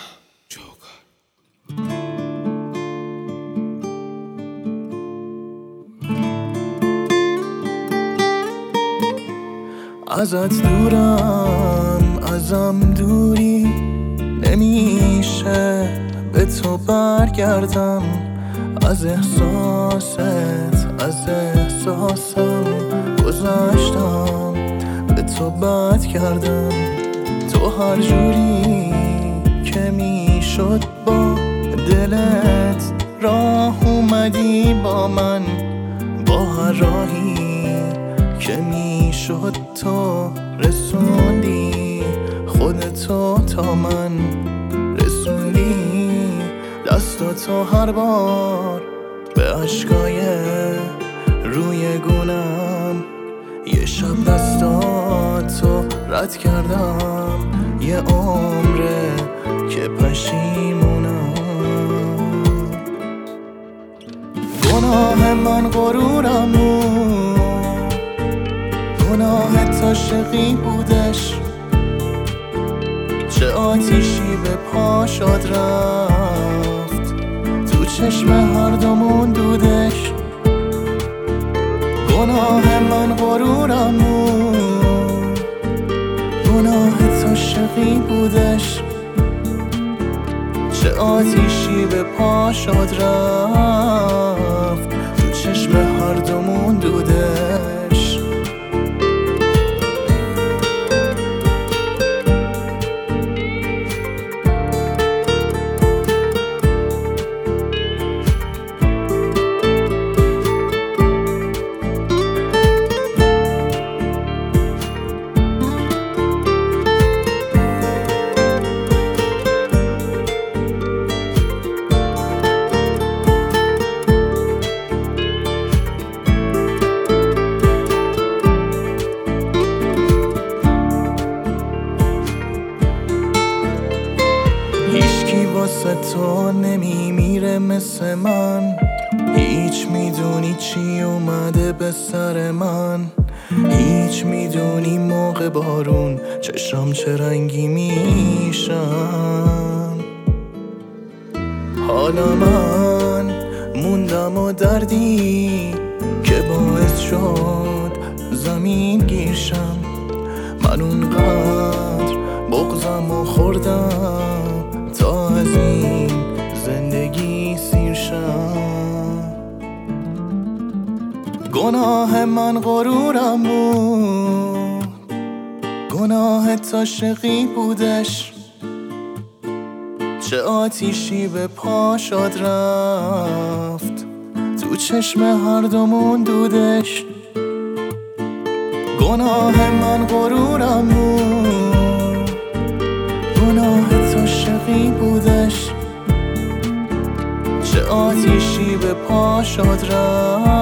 جوکر. ازت دورم، ازم دوری، نمیشه به تو برگردم. از احساست، از احساسم گذاشتم، به تو بد کردم. تو هر جوری که میشد با دلت راه اومدی با من، با هر راهی که میشد تو رسوندی خودتو تا من، رسوندی دستاتو هر بار به عشقای روی گونم. یه شب دستاتو رد کردم، یه عمره که پشیمونم. گناه من غرورم بود، گناه عاشقی بودش. چه آتیشی به پا شد رفت، تو چشم هر دومون دودش. گناه من غرورم بود، گناه عاشقی بودش. چه آتیشی به پا شد رفت، تو چشم هر دومون دودش. هیچکی واسه تو نمیمیره مثل من، هیچ میدونی چی اومده به سر من. هیچ میدونی موقع بارون چشم چه رنگی میشن. حالا من موندم و دردی که باعث شد زمین گیرشم. من اونقدر بغضم و خوردم تا از این زندگی سیر شم. گناه من غرورم بود، گناه عاشقی بودش. چه آتیشی به پا شد رفت، تو چشم هر دومون دودش. گناه من غرورم بود، گناه عاشقی بودش. چه آتیشی به پا شد رفت،